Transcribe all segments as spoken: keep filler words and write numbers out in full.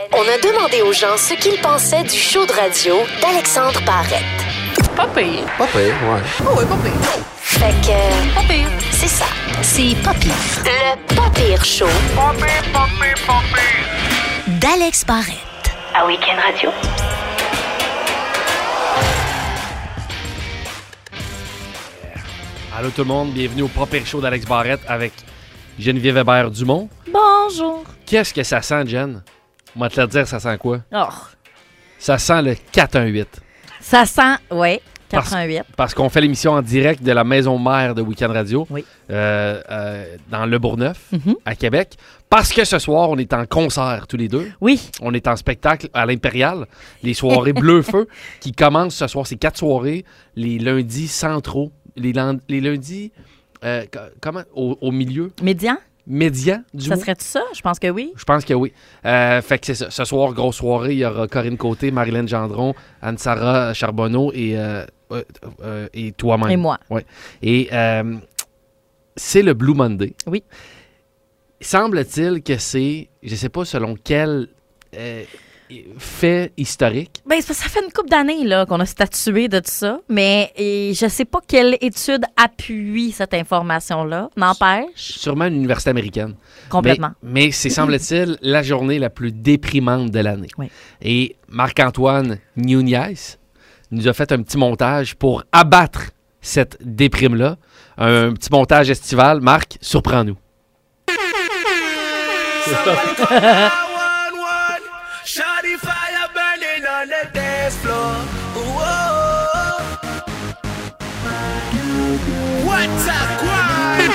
On a demandé aux gens ce qu'ils pensaient du show de radio d'Alexandre Barrette. Pas pire. Pas pire, ouais. Oh, ouais, pas pire. Fait que... Pas pire. C'est ça. C'est pas pire. Le pas pire show Pas pire, pas pire, pas pire. d'Alex Barrette. À Week-end Radio. Allô tout le monde, bienvenue au Pas Pire Show d'Alex Barrette avec Geneviève Hébert-Dumont. Bonjour. Qu'est-ce que ça sent, Jen? On va te le dire, ça sent quoi? Oh. Ça sent le quatre un huit. Ça sent, oui, Parce, quatre un huit. parce qu'on fait l'émission en direct de la maison mère de Week-end Radio, Oui. euh, euh, dans Le Bourgneuf, Mhm. à Québec. Parce que ce soir, on est en concert tous les deux. Oui. On est en spectacle à l'Impérial, les soirées Bleu-Feu, qui commencent ce soir. C'est quatre soirées, les lundis centraux, les, land- les lundis, euh, co- comment, au, au milieu, Médian, médian du ça mot. serait-tu ça? Je pense que oui. Je pense que oui. Euh, fait que c'est ça. Ce soir, grosse soirée, il y aura Corinne Côté, Marilyn Gendron, Anne-Sara Charbonneau et, euh, euh, euh, et toi-même. Et moi. Ouais. Et euh, c'est le Blue Monday. Oui. Semble-t-il que c'est, je sais pas selon quel euh, fait historique. Ben, c'est parce que ça fait une couple d'années là, qu'on a statué de tout ça, mais et, je sais pas quelle étude appuie cette information-là. N'empêche, Sûrement une université américaine. complètement. Mais, mais c'est, semble-t-il, la journée la plus déprimante de l'année. Oui. Et Marc-Antoine Nunez nous a fait un petit montage pour abattre cette déprime-là. Un petit montage estival. Marc, surprends-nous. Shawty fire burning on the dance floor. Whoa. What's up, Quan?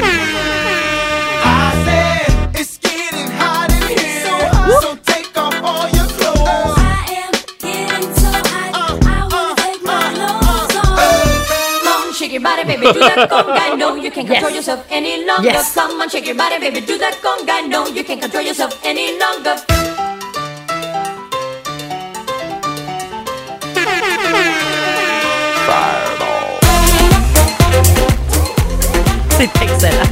I said it's getting hot in here, so, so take off all your clothes. I am getting so hot, I wanna take my clothes off. Come on, shake your body, baby, do that conga. No, you can't control yourself any longer. Yes. Come on, shake your body, baby, do that conga. No, you can't control yourself any longer. C'est excellent.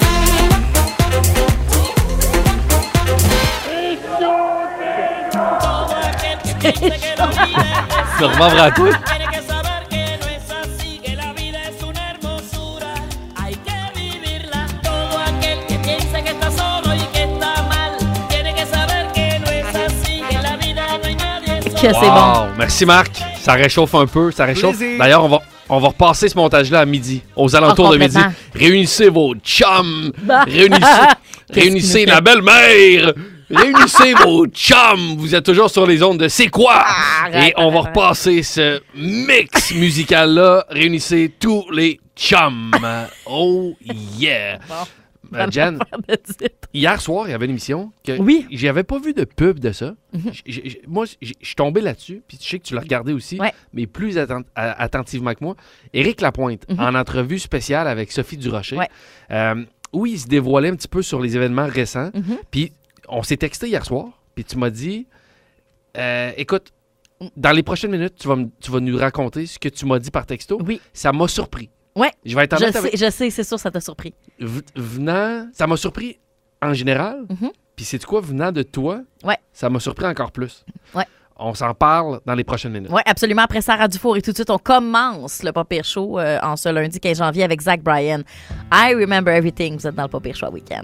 Tu reviens à toi? Tiene que saber que no es así, que la vida es una hermosura, hay que vivirla. Todo aquel que piensa que está solo y que está mal, tiene que saber que no es así, que la vida no hay nadie Que solo. c'est bon. Wow, merci Marc. Ça réchauffe un peu, ça réchauffe. Plaisir. D'ailleurs, on va, on va repasser ce montage-là à midi, aux alentours Ah, de midi. complètement. Réunissez vos chums, Bah. réunissez, Qu'est-ce réunissez qu'il nous la fait? belle-mère, réunissez vos chums. Vous êtes toujours sur les ondes de C'est quoi? Et on va repasser ce mix musical-là. Réunissez tous les chums. Oh yeah. Euh, Jen, hier soir, il y avait une émission que Oui. j'avais pas vu de pub de ça. J- j- j- moi, j- je suis tombé là-dessus, puis je sais que tu l'as regardé aussi, Ouais. mais plus atten- a- attentivement que moi. Éric Lapointe, Mhm. en entrevue spéciale avec Sophie Durocher, Ouais. euh, où il se dévoilait un petit peu sur les événements récents. Mhm. Puis on s'est texté hier soir, puis tu m'as dit, euh, écoute, dans les prochaines minutes, tu vas, me- tu vas nous raconter ce que tu m'as dit par texto. Oui. Ça m'a surpris. Ouais. Je vais être Je honnête sais, avec je sais, c'est sûr, ça t'a surpris. V- venant, ça m'a surpris en général. Mhm. Puis c'est quoi, venant de toi, Ouais. ça m'a surpris encore plus. Ouais. On s'en parle dans les prochaines minutes. Oui, absolument. Après Sarah Dufour et tout de suite, on commence le Pas Pire Show euh, en ce lundi quinze janvier avec Zach Bryan. I Remember Everything. Vous êtes dans le Pas Pire Show à Week-end.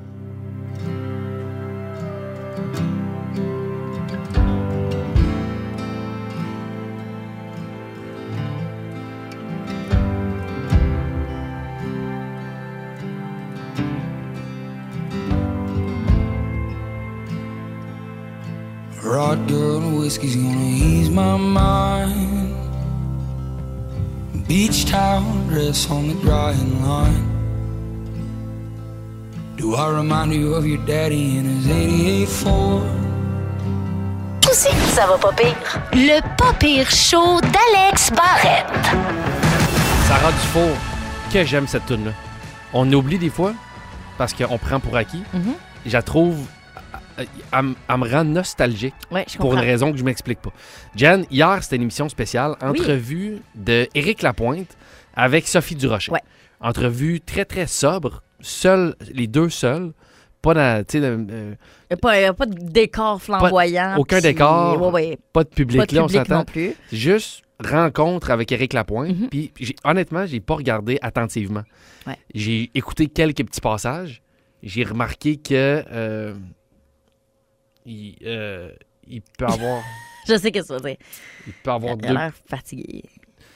Rod girl and whiskey's gonna ease my mind. Beach towel dress on the drying line. Do I remind you of your daddy in his eighty-eight Ford? Aussi, ça va pas pire. Le pas pire show d'Alex Barrette. Sarah Dufour, que j'aime cette tune là. On oublie des fois, parce qu'on prend pour acquis. Mhm. Je la trouve... Elle, elle- elle me rend nostalgique. Ouais, je Pour comprends. une raison que je m'explique pas. Jen, hier, c'était une émission spéciale, Oui. entrevue de Éric Lapointe avec Sophie Durocher. Ouais. Entrevue très, très sobre, seul, les deux seuls, pas, dans, tu sais, euh, Il n'y a, a pas de décor flamboyant. aucun puis- décor, Ouais, ouais. pas de public, Pas de là, on public s'entend. non plus. C'est juste rencontre avec Éric Lapointe. Mhm. Puis j'ai- honnêtement, j'ai pas regardé attentivement. Ouais. J'ai écouté quelques petits passages. J'ai remarqué que euh, il, euh, il peut avoir, Je sais que ça veut dire. il peut avoir Il a deux, l'air fatigué.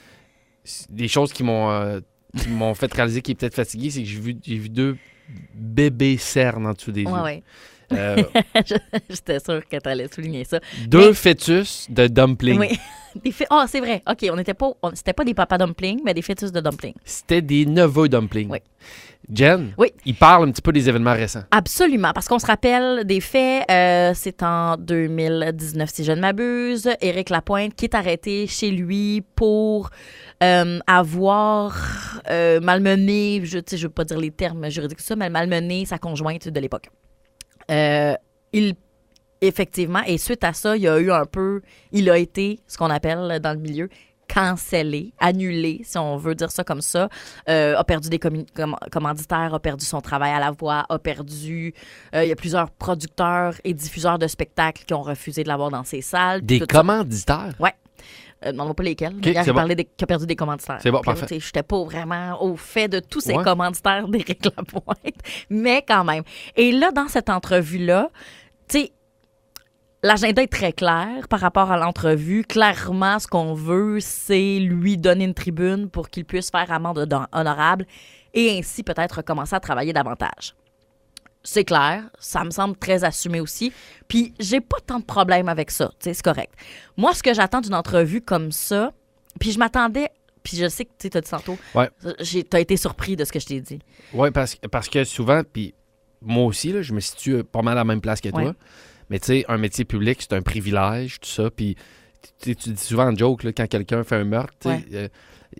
des choses qui m'ont euh, qui m'ont fait réaliser qu'il est peut-être fatigué, c'est que j'ai vu, j'ai vu deux bébés cernes en dessous des Ouais, yeux. ouais. Euh, J'étais sûre que tu allais souligner ça. deux Mais- fœtus de dumpling. Oui. Des fé- Ah, c'est vrai. OK, on n'était pas... on- C'était pas des papas dumplings, mais des fœtus de dumplings. C'était des neveux dumplings. Oui. Jen, Oui. il parle un petit peu des événements récents. Absolument, parce qu'on se rappelle des faits. euh, c'est en deux mille dix-neuf, si je ne m'abuse. Éric Lapointe qui est arrêté chez lui pour euh, avoir euh, malmené, je ne veux pas dire les termes juridiques, ça, mais malmené sa conjointe de l'époque. Euh, il, effectivement, et suite à ça, il y a eu un peu, il a été, ce qu'on appelle dans le milieu, cancellé, annulé, si on veut dire ça comme ça, euh, a perdu des commi- comm- commanditaires, a perdu son travail à la voix, a perdu... euh, il y a plusieurs producteurs et diffuseurs de spectacles qui ont refusé de l'avoir dans ces salles. Des tout ça. commanditaires. Euh, demande-moi pas lesquels. Ok, mais hier, c'est j'ai bon. parlé des, qui a perdu des commanditaires. C'est bon, Puis là, parfait. tu sais, j'étais pas vraiment au fait de tous ces Ouais. commanditaires d'Éric Lapointe, mais quand même. Et là, dans cette entrevue-là, tu sais, l'agenda est très clair par rapport à l'entrevue. Clairement, ce qu'on veut, c'est lui donner une tribune pour qu'il puisse faire amende don- honorable et ainsi peut-être recommencer à travailler davantage. C'est clair, ça me semble très assumé aussi. Puis j'ai pas tant de problèmes avec ça, tu sais, c'est correct. Moi, ce que j'attends d'une entrevue comme ça, puis je m'attendais, puis je sais que tu as dit tantôt, Ouais. j'ai- t'as été surpris de ce que je t'ai dit. Oui, parce, que- parce que souvent, puis moi aussi, là, je me situe euh, pas mal à la même place que toi. Ouais. Mais tu sais, un métier public, c'est un privilège, tout ça. Puis tu tu dis souvent en joke, là, quand quelqu'un fait un meurtre, tu sais, Ouais. euh,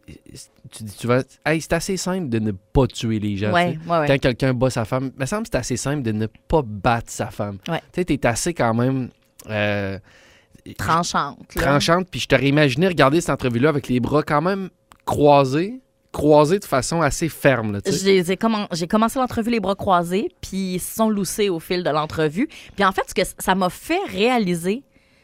tu dis souvent, hey, c'est assez simple de ne pas tuer les gens. Ouais, tu sais. ouais, ouais. Quand quelqu'un bat sa femme, il me semble que c'est assez simple de ne pas battre sa femme. Ouais. Tu sais, t'es assez quand même euh, Tranchante. là. tranchante. Puis je t'aurais imaginé regarder cette entrevue-là avec les bras quand même croisés, croisés de façon assez ferme. Là, tu sais. J'ai j'ai commen- j'ai commencé l'entrevue les bras croisés, puis ils se sont loussés au fil de l'entrevue. Puis en fait, ce que c- ça m'a fait réaliser,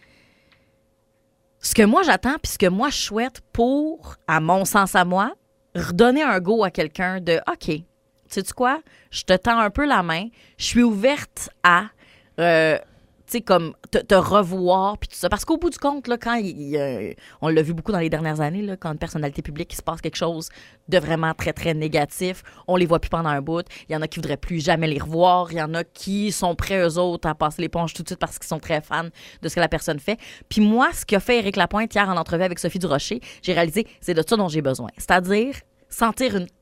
ce que moi j'attends, puis ce que moi je souhaite pour, à mon sens à moi, redonner un go à quelqu'un de « OK, sais-tu quoi? Je te tends un peu la main, je suis ouverte à... euh, tu sais, comme te, te revoir, puis tout ça. Parce qu'au bout du compte, là, quand il, il, euh, on l'a vu beaucoup dans les dernières années, là, quand une personnalité publique, il se passe quelque chose de vraiment très, très négatif, on les voit plus pendant un bout. Il y en a qui voudraient plus jamais les revoir. Il y en a qui sont prêts, eux autres, à passer l'éponge tout de suite parce qu'ils sont très fans de ce que la personne fait. Puis moi, ce qu'a fait Éric Lapointe hier en entrevue avec Sophie Durocher, j'ai réalisé, c'est de ça dont j'ai besoin. C'est-à-dire sentir une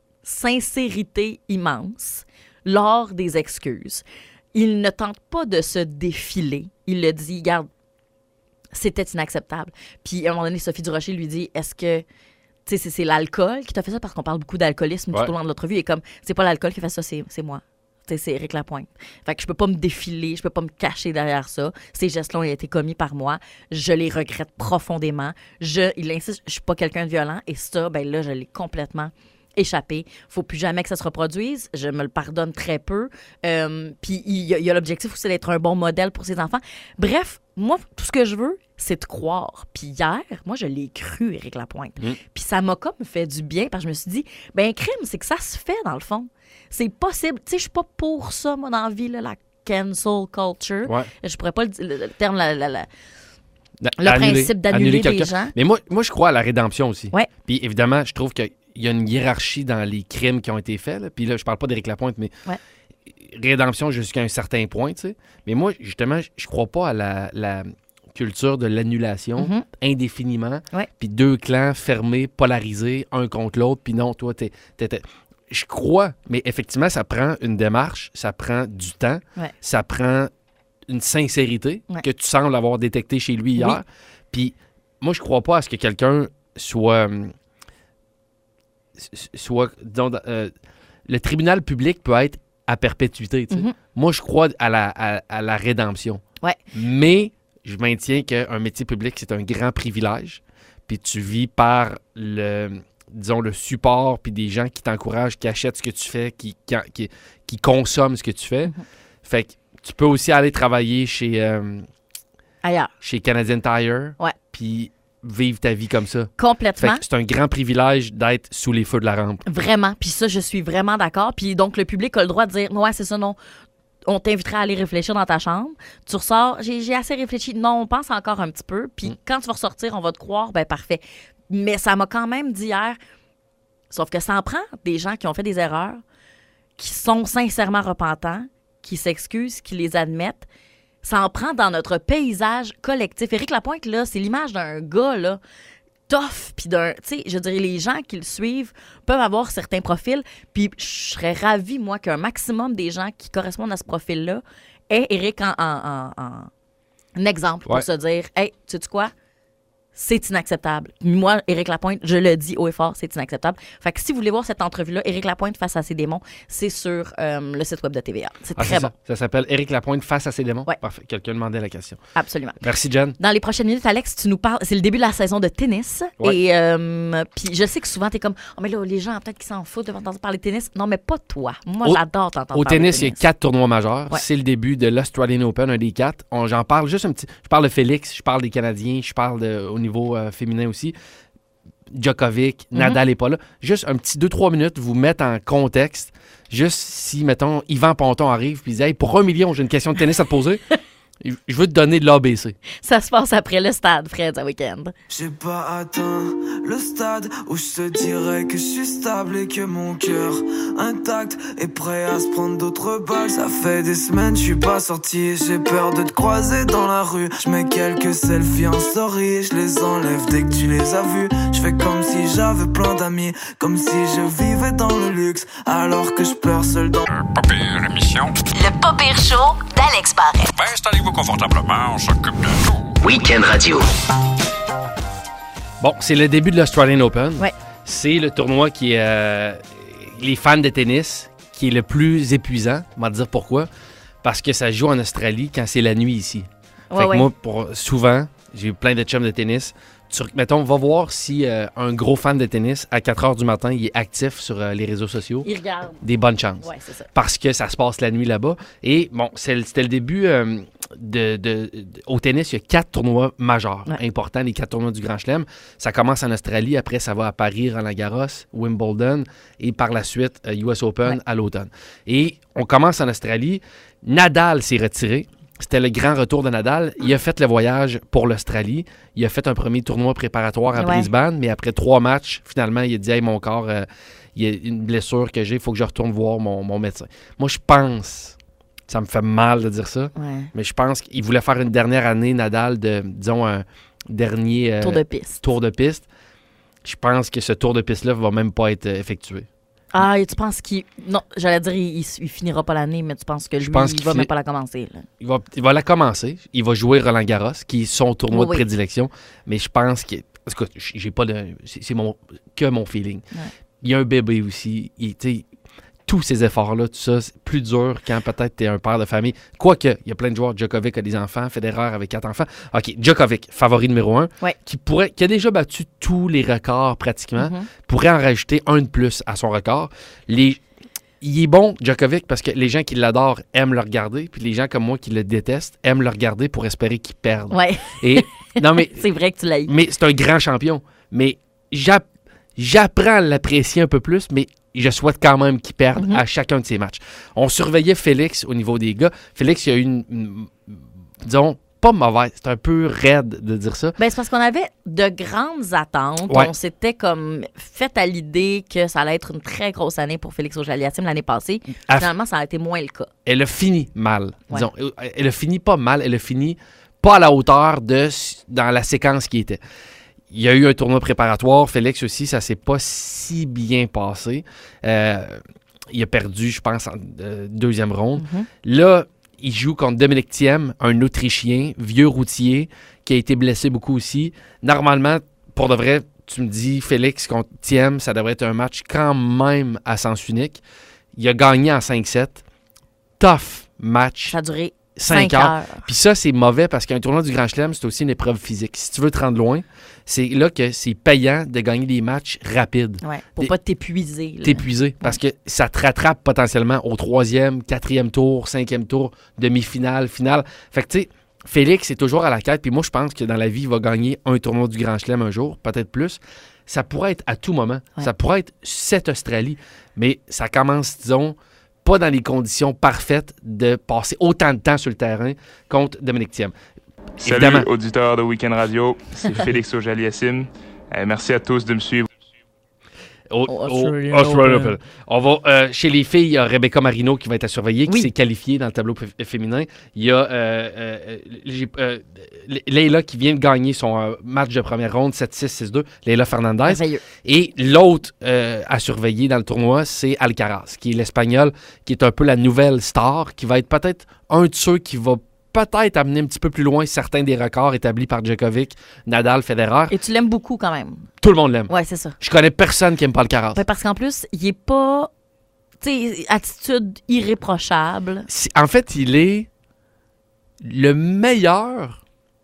sincérité immense lors des excuses. Il ne tente pas de se défiler. Il le dit, regarde, c'était inacceptable. Puis à un moment donné, Sophie Durocher lui dit, est-ce que, tu sais, c'est, c'est l'alcool qui t'a fait ça? Parce qu'on parle beaucoup d'alcoolisme Ouais. tout au long de l'entrevue. Et comme, c'est pas l'alcool qui fait ça, c'est, c'est moi. Tu sais, c'est Éric Lapointe. Fait que je peux pas me défiler, je peux pas me cacher derrière ça. Ces gestes-là ont été commis par moi. Je les regrette profondément. Je, il insiste, je suis pas quelqu'un de violent. Et ça, ben là, je l'ai complètement échappé. Faut plus jamais que ça se reproduise. Je me le pardonne très peu. Euh, Puis il y, a- il y a l'objectif aussi d'être un bon modèle pour ses enfants. Bref, moi, tout ce que je veux, c'est de croire. Puis hier, moi, je l'ai cru, Éric Lapointe. Mm. Puis ça m'a comme fait du bien parce que je me suis dit, ben crime, c'est que ça se fait dans le fond. C'est possible. Tu sais, je suis pas pour ça, moi, dans la vie, là, la cancel culture. Ouais. Je pourrais pas le, di- le- le terme, la, la- la- Da- le annuler- principe d'annuler annuler des quelqu'un. gens. Mais moi, moi, je crois à la rédemption aussi. Ouais. Puis évidemment, je trouve qu'il y a une hiérarchie dans les crimes qui ont été faits. Là. Puis là, je parle pas d'Éric Lapointe, mais Ouais. rédemption jusqu'à un certain point, tu sais. Mais moi, justement, je- je crois pas à la, la culture de l'annulation Mhm. indéfiniment. Ouais. Puis deux clans fermés, polarisés, un contre l'autre. Puis non, toi, t'es... t'es- t'es- Je crois, mais effectivement, ça prend une démarche, ça prend du temps, Ouais. ça prend une sincérité Ouais. que tu sembles avoir détectée chez lui hier. Puis moi, je crois pas à ce que quelqu'un soit... hum, s- soit disons, dans- euh, le tribunal public peut être à perpétuité. Tu sais. Mhm. Moi, je crois à la, à, à la rédemption. Ouais. Mais je maintiens qu'un métier public, c'est un grand privilège. Puis tu vis par le, disons, le support, puis des gens qui t'encouragent, qui achètent ce que tu fais, qui, qui, qui, qui consomment ce que tu fais. Mhm. Fait que tu peux aussi aller travailler chez, euh, Ailleurs. chez Canadian Tire. Ouais. Puis vivre ta vie comme ça. Fait Complètement. que c'est un grand privilège d'être sous les feux de la rampe. Vraiment. Puis ça, je suis vraiment d'accord. Puis donc, le public a le droit de dire, ouais, c'est ça, non. On t'inviterait à aller réfléchir dans ta chambre. Tu ressors, j'ai, j'ai assez réfléchi. Non, on pense encore un petit peu. Puis Mm. quand tu vas ressortir, on va te croire, ben parfait. Mais ça m'a quand même dit hier, sauf que ça en prend des gens qui ont fait des erreurs, qui sont sincèrement repentants, qui s'excusent, qui les admettent. Ça en prend dans notre paysage collectif. Éric Lapointe, là, c'est l'image d'un gars, là, tough, puis d'un... Tu sais, je dirais, les gens qui le suivent peuvent avoir certains profils, puis je serais ravie, moi, qu'un maximum des gens qui correspondent à ce profil-là aient Éric en, en, en, en exemple pour Ouais. se dire, « Hey, sais-tu quoi? C'est inacceptable. » Moi, Éric Lapointe, je le dis haut et fort, c'est inacceptable. Fait que si vous voulez voir cette entrevue-là, Éric Lapointe face à ses démons, c'est sur euh, le site web de T V A. C'est Ah, très c'est bon. ça. Ça s'appelle Éric Lapointe face à ses démons. Ouais. Parfait. Quelqu'un demandait la question. Absolument. Merci, Jen. Dans les prochaines minutes, Alex, tu nous parles. C'est le début de la saison de tennis. Ouais. Et euh, puis je sais que souvent, tu es comme, oh, mais là, les gens, peut-être qu'ils s'en foutent de t'entendre parler de tennis. Non, mais pas toi. Moi, Au- j'adore t'entendre Au parler tennis, de il y a tennis. quatre tournois majeurs. Ouais. C'est le début de l'Australian Open, un des quatre. On- j'en parle juste un petit. Je parle de Félix, je parle des Canadiens, je parle de, au niveau euh, féminin aussi. Djokovic, Mhm. Nadal n'est pas là. Juste un petit deux trois minutes, vous mettre en contexte. Juste si, mettons, Yvan Ponton arrive et dit hey, pour un million, j'ai une question de tennis à te poser. Je veux te donner de l'A B C. Ça se passe après le stade, Fred, ce week-end. J'ai pas atteint le stade où je te dirais que je suis stable et que mon cœur intact est prêt à se prendre d'autres balles. Ça fait des semaines je suis pas sorti, j'ai peur de te croiser dans la rue. Je mets quelques selfies en story, je les enlève dès que tu les as vus. Je fais comme si j'avais plein d'amis, comme si je vivais dans le luxe, alors que je pleure seul dans... Pas pire émission. Le Pas Pire Show d'Alex Barrette. Ben, installez-vous confortablement, on s'occupe de tout. Week-end Radio. Bon, c'est le début de l'Australian Open. Ouais. C'est le tournoi qui est, euh, les fans de tennis, qui est le plus épuisant. On va te dire pourquoi. Parce que ça se joue en Australie quand c'est la nuit ici. Ouais, fait que ouais. moi, pour, souvent, j'ai eu plein de chums de tennis. Tu, mettons, va voir si euh, un gros fan de tennis, à quatre heures du matin, il est actif sur euh, les réseaux sociaux. Il regarde. Des bonnes chances. Ouais, c'est ça. Parce que ça se passe la nuit là-bas. Et bon, c'est- c'était le début euh, de, de- de- Au tennis, il y a quatre tournois majeurs Ouais. importants, les quatre tournois du Grand Chelem. Ça commence en Australie, après ça va à Paris, Roland-Garros, Wimbledon et par la suite euh, U S Open Ouais. à l'automne. Et on commence en Australie. Nadal s'est retiré. C'était le grand retour de Nadal. Il a fait le voyage pour l'Australie. Il a fait un premier tournoi préparatoire à Ouais. Brisbane, mais après trois matchs, finalement, il a dit hey, mon corps, euh, il y a une blessure que j'ai, il faut que je retourne voir mon, mon médecin. Moi, je pense, ça me fait mal de dire ça, Ouais. mais je pense qu'il voulait faire une dernière année, Nadal, de, disons, un dernier euh, Tour de piste. tour de piste. Je pense que ce tour de piste-là va même pas être euh, effectué. Ah, et tu penses qu'il... Non, j'allais dire, il, il, il finira pas l'année, mais tu penses que lui, pense il qu'il va finit- même pas la commencer, là. Il va, il va la commencer. Il va jouer Roland-Garros, qui est son tournoi Oui, de oui. prédilection. Mais je pense que... Écoute, j'ai pas de... C'est c'est mon, que mon feeling. Ouais. Il y a un bébé aussi. Il, tu sais, tous ces efforts-là, tout ça, c'est plus dur quand peut-être tu es un père de famille. Quoique, il y a plein de joueurs. Djokovic a des enfants, Federer avec quatre enfants. OK, Djokovic, favori numéro un, Ouais. qui, pourrait, qui a déjà battu tous les records pratiquement, Mhm. pourrait en rajouter un de plus à son record. Les... Il est bon, Djokovic, parce que les gens qui l'adorent aiment le regarder, puis les gens comme moi qui le détestent aiment le regarder pour espérer qu'il perde. Ouais, Et non, mais, c'est vrai que tu l'as eu. mais c'est un grand champion. Mais j'app- j'apprends à l'apprécier un peu plus, mais je souhaite quand même qu'il perde Mhm. à chacun de ses matchs. On surveillait Félix au niveau des gars. Félix, il a eu une, une- disons, pas mauvaise, c'est un peu raide de dire ça. Ben, c'est parce qu'on avait de grandes attentes. Ouais. On s'était comme fait à l'idée que ça allait être une très grosse année pour Félix Auger-Aliassime l'année passée. À- Finalement, ça a été moins le cas. Elle a fini mal. Ouais. Disons. Elle a fini pas mal, elle a fini pas à la hauteur de dans la séquence qui était. Il y a eu un tournoi préparatoire. Félix aussi, ça s'est pas si bien passé. Euh, il a perdu, je pense, en euh, deuxième ronde. Mhm. Là, il joue contre Dominic Thiem, un Autrichien, vieux routier, qui a été blessé beaucoup aussi. Normalement, pour de vrai, tu me dis Félix contre Thiem, ça devrait être un match quand même à sens unique. Il a gagné en cinq sept. Tough match. Ça a duré cinq Cinq heures. heures. Puis ça, c'est mauvais parce qu'un tournoi du Grand Chelem, c'est aussi une épreuve physique. Si tu veux te rendre loin, c'est là que c'est payant de gagner des matchs rapides. Ouais, pour Des- pas t'épuiser. là. T'épuiser. Parce que ça te rattrape potentiellement au troisième, quatrième tour, cinquième tour, demi-finale, finale. Fait que tu sais, Félix est toujours à la quête. Puis moi, je pense que dans la vie, il va gagner un tournoi du Grand Chelem un jour, peut-être plus. Ça pourrait être à tout moment. Ouais. Ça pourrait être cette Australie. Mais ça commence, disons, pas dans les conditions parfaites de passer autant de temps sur le terrain contre Dominique Thiem. Salut, Évidemment. auditeurs de Week-end Radio. C'est Félix Auger-Aliassime. Euh, merci à tous de me suivre. Au, Au au- Australian Australian Open. Open. On va, euh, chez les filles, il y a Rebecca Marino qui va être à surveiller, qui Oui. s'est qualifiée dans le tableau f- féminin. Il y a euh, euh, j'ai- euh, Leila qui vient de gagner son euh, match de première ronde, sept six, six deux, Leila Fernandez. Merveilleux. Et l'autre euh, à surveiller dans le tournoi, c'est Alcaraz, qui est l'Espagnol, qui est un peu la nouvelle star, qui va être peut-être un de ceux qui va peut-être amener un petit peu plus loin certains des records établis par Djokovic, Nadal, Federer. Et tu l'aimes beaucoup quand même. Tout le monde l'aime. Ouais, c'est ça. Je connais personne qui aime pas Alcaraz. Ouais, parce qu'en plus, il est pas. Tu sais, attitude irréprochable. C'est- En fait, il est le meilleur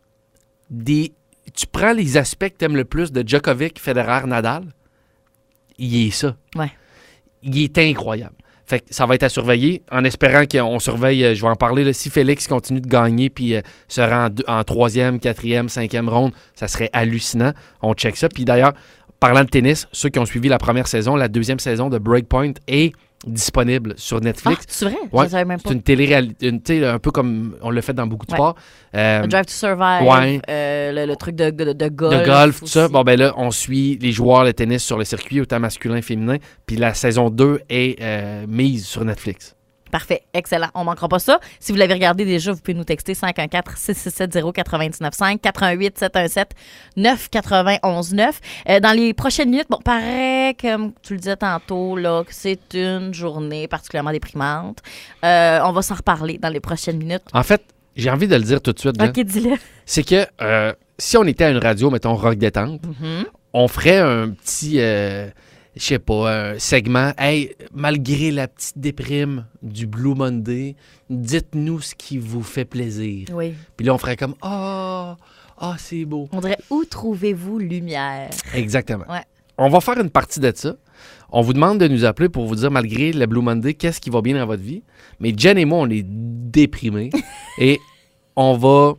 des... Tu prends les aspects que tu aimes le plus de Djokovic, Federer, Nadal, il est ça. Ouais. Il est incroyable. Fait que ça va être à surveiller, en espérant qu'on surveille, euh, je vais en parler, là, si Félix continue de gagner puis euh, se rend en, deux- en troisième, quatrième, cinquième ronde, ça serait hallucinant. On check ça. Puis d'ailleurs, parlant de tennis, ceux qui ont suivi la première saison, la deuxième saison de Breakpoint est disponible sur Ah, Netflix. c'est vrai? Ouais, Je savais même pas. C'est une télé-réalité, une- tu sais, un peu comme on le fait dans beaucoup de Ouais. sports. Euh, Drive to Survive, ouais. euh, le, le truc de, de, de golf. de golf, tout ça. aussi. Bon, ben là, on suit les joueurs de tennis sur le circuit, autant masculin que féminin. Puis la saison deux est euh, mise sur Netflix. Parfait, excellent. On ne manquera pas ça. Si vous l'avez regardé déjà, vous pouvez nous texter cinq un quatre, six six sept, zéro neuf neuf cinq, quatre un huit, sept un sept, neuf neuf un neuf. Euh, dans les prochaines minutes, bon, paraît, comme tu le disais tantôt, là, que c'est une journée particulièrement déprimante. Euh, on va s'en reparler dans les prochaines minutes. En fait, j'ai envie de le dire tout de suite. là. OK, dis-le. C'est que euh, si on était à une radio, mettons rock détente, Mhm. on ferait un petit, euh, je sais pas, un segment. Hey, malgré la petite déprime du Blue Monday, dites-nous ce qui vous fait plaisir. Oui. Puis là, on ferait comme ah, ah, c'est beau. On dirait, où trouvez-vous lumière? Exactement. Ouais. On va faire une partie de ça. On vous demande de nous appeler pour vous dire, malgré le Blue Monday, qu'est-ce qui va bien dans votre vie. Mais Jen et moi, on est déprimés et on va,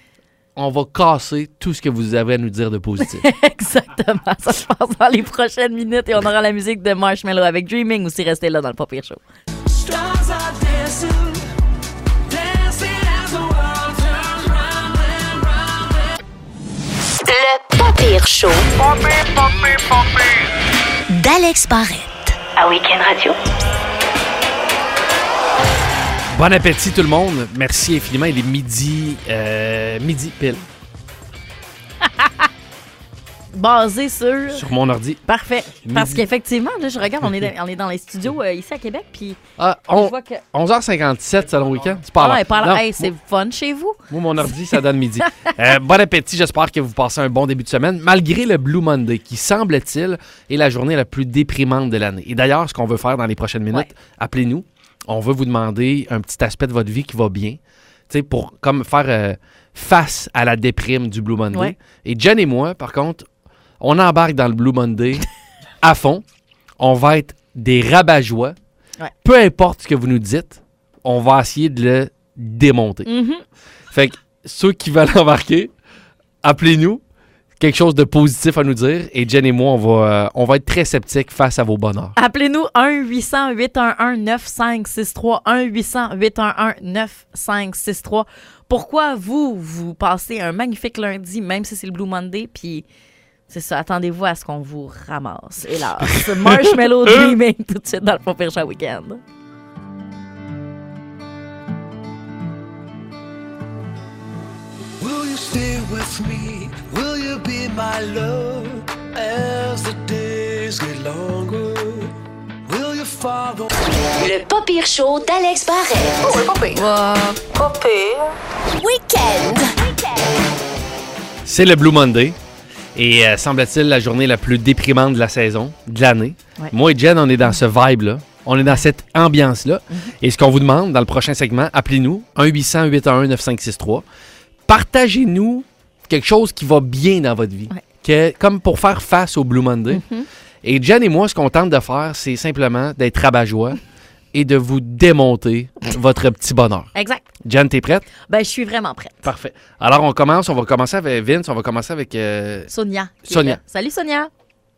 on va casser tout ce que vous avez à nous dire de positif. Exactement. Ça, je pense, dans les prochaines minutes. Et on aura la musique de Marshmello avec Dreaming aussi. Restez là dans le Pas Pire Show. Stars are dancing, dancing as the world turns round and round. Le Pas Pire Show d'Alex Barrette. À Week-end Radio. Bon appétit tout le monde. Merci infiniment. Il est midi, euh, midi pile Basé sur... sur mon ordi. Parfait. Parce Midi. qu'effectivement, là, je regarde, on est dans, on est dans les studios euh, ici à Québec, puis Ah, je on- vois que... onze heures cinquante-sept, salon week-end. C'est pas Ah long. ouais, par là, Non, hey, c'est fun chez vous. Moi, mon ordi, ça donne midi. Euh, bon appétit. J'espère que vous passez un bon début de semaine, malgré le Blue Monday, qui, semble-t-il, est la journée la plus déprimante de l'année. Et d'ailleurs, ce qu'on veut faire dans les prochaines minutes, Ouais. appelez-nous. On veut vous demander un petit aspect de votre vie qui va bien, tu sais, pour comme faire euh, face à la déprime du Blue Monday. Ouais. Et Jen et moi, par contre, on embarque dans le Blue Monday à fond. On va être des rabat-joie. Ouais. Peu importe ce que vous nous dites, on va essayer de le démonter. Mhm. Fait que ceux qui veulent embarquer, appelez-nous. Quelque chose de positif à nous dire. Et Jen et moi, on va, euh, on va être très sceptiques face à vos bonheurs. Appelez-nous un huit cents, huit un un, neuf cinq six trois, un huit cents, huit un un, neuf cinq six trois. Pourquoi vous, vous passez un magnifique lundi, même si c'est le Blue Monday, puis c'est ça, attendez-vous à ce qu'on vous ramasse. Hélas. Marshmello Dreaming tout de suite dans le Pas Pire Show Weekend. Will you stay with me? Will you be my love as the days get longer? Will you follow? Le Pas Pire Show d'Alex Barrette. Oh, pas pire. Pas pire. Week-end. C'est le Blue Monday. Et euh, semble-t-il la journée la plus déprimante de la saison, de l'année. Ouais. Moi et Jen, on est dans ce vibe-là. On est dans cette ambiance-là. Mm-hmm. Et ce qu'on vous demande dans le prochain segment, appelez-nous un huit cents huit un un neuf cinq six trois. Partagez-nous quelque chose qui va bien dans votre vie, ouais. que, comme pour faire face au Blue Monday. Mm-hmm. Et Jen et moi, ce qu'on tente de faire, c'est simplement d'être rabat-joie et de vous démonter votre petit bonheur. Exact. Jen, t'es prête? Ben, je suis vraiment prête. Parfait. Alors, on commence. On va commencer avec Vince. On va commencer avec... Euh... Sonia. Sonia. Salut, Sonia.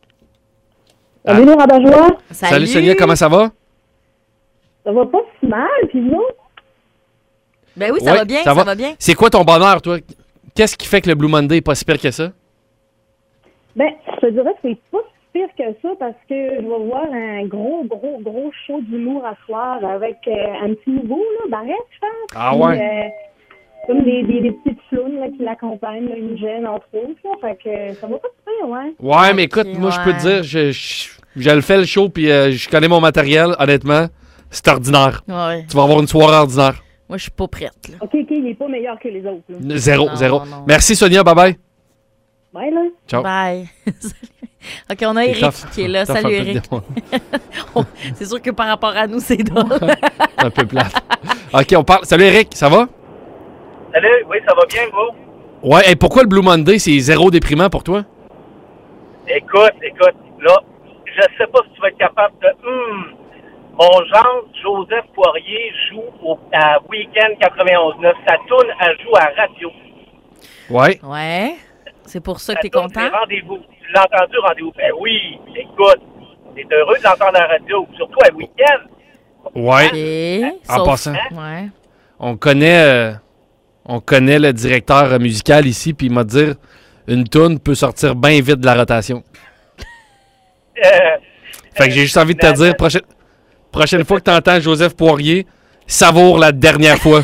Salut, les rabat-joie. Salut. Salut, Sonia. Comment ça va? Ça va pas si mal, puis vous? Ben oui, ça ouais, va bien, ça, ça va. va bien. C'est quoi ton bonheur, toi? Qu'est-ce qui fait que le Blue Monday est pas si pire que ça? Ben, je te dirais que c'est pas si pire que ça parce que je vais voir un gros, gros, gros show d'humour à soir avec euh, un petit nouveau, là, Barrette, je pense. Ah ouais? Puis, euh, comme des, des, des petites flounes là, qui l'accompagnent, là, une gêne entre autres. Là, fait que ça va pas si pire, ouais. Ouais, mais écoute, okay, moi, ouais. je peux te dire, je, je, je le fais le show, puis euh, je connais mon matériel, honnêtement, c'est ordinaire. Ouais. Tu vas avoir une soirée ordinaire. Moi, je suis pas prête. Là. OK, OK, il est pas meilleur que les autres. Là. Zéro, non, zéro. Non, non. Merci, Sonia. Bye-bye. Bye, là. Ciao. Bye. OK, on a Eric tough, qui est là. tough Salut, un peu Eric. oh, c'est sûr que par rapport à nous, c'est drôle. C'est un peu plate. OK, on parle. Salut, Eric. Ça va? Salut. Oui, ça va bien, vous? Ouais. Et pourquoi le Blue Monday, c'est zéro déprimant pour toi? Écoute, écoute. Là, je sais pas si tu vas être capable de... Hmm, mon gendre, Joseph Poirier, joue au, à Week-end quatre-vingt-onze neuf. Sa tourne, elle joue à radio. Ouais. Ouais. C'est pour ça Sa que t'es tourne, content? c'est Rendez-vous. Tu l'as entendu, Rendez-vous? Ben oui, écoute. T'es heureux de l'entendre à la radio, surtout à Week-end. Ouais. OK. En Sauf- passant, Ouais. on connaît, euh, on connaît le directeur musical ici, puis il m'a dit une toune peut sortir bien vite de la rotation. Euh, Fait que j'ai juste envie de te la- dire, prochaine, prochaine fois que tu entends Joseph Poirier, savoure la dernière fois.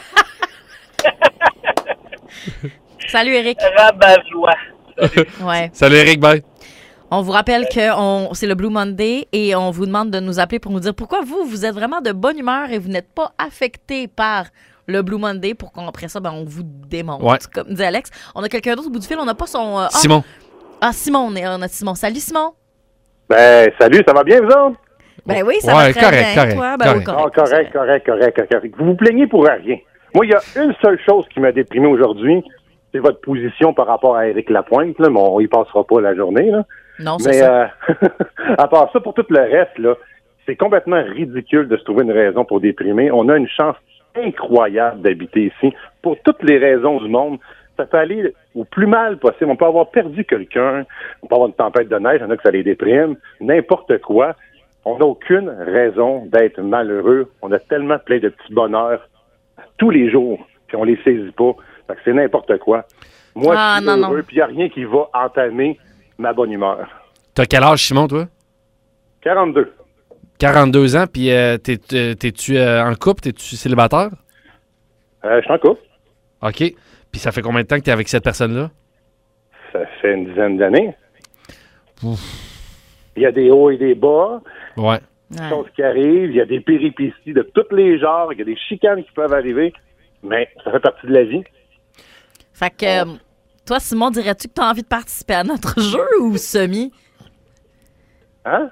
Salut, Eric. Rabat-joie. Ouais. Salut Eric, bye. On vous rappelle que on, c'est le Blue Monday et on vous demande de nous appeler pour nous dire pourquoi vous, vous êtes vraiment de bonne humeur et vous n'êtes pas affecté par le Blue Monday pour qu'après ça, ben, on vous démonte. Ouais. Comme dit Alex. On a quelqu'un d'autre au bout du fil. On n'a pas son... euh, ah, Simon. Ah, Simon. On, est, on a Simon. Salut, Simon. Ben, salut, ça va bien, vous autres? Ben oui, ça Ouais, va très correct, bien. correct, Toi, ben correct. oui, Ah, correct. correct, correct, correct, correct. Vous vous plaignez pour rien. Moi, il y a une seule chose qui m'a déprimé aujourd'hui, c'est votre position par rapport à Éric Lapointe, là, mais on y passera pas la journée, là. Non, c'est Mais ça. euh, à part ça, pour tout le reste, là, c'est complètement ridicule de se trouver une raison pour déprimer. On a une chance incroyable d'habiter ici. Pour toutes les raisons du monde, ça peut aller au plus mal possible. On peut avoir perdu quelqu'un, on peut avoir une tempête de neige, il y en a que ça les déprime, n'importe quoi. On n'a aucune raison d'être malheureux. On a tellement plein de petits bonheurs tous les jours, puis on les saisit pas. Fait que c'est n'importe quoi. Moi, Ah, je suis non, heureux, non. puis il n'y a rien qui va entamer ma bonne humeur. T'as quel âge, Simon, toi? quarante-deux. quarante-deux ans, puis euh, t'es, t'es- t'es-tu euh, en couple? T'es-tu célibataire? Euh, je suis en couple. OK. Puis ça fait combien de temps que t'es avec cette personne-là? Ça fait une dizaine d'années. Ouf. Il y a des hauts et des bas, Ouais. des Ouais. choses qui arrivent, il y a des péripéties de tous les genres, il y a des chicanes qui peuvent arriver, mais ça fait partie de la vie. Fait que, euh, toi, Simon, dirais-tu que tu as envie de participer à notre jeu ou semi? Hein?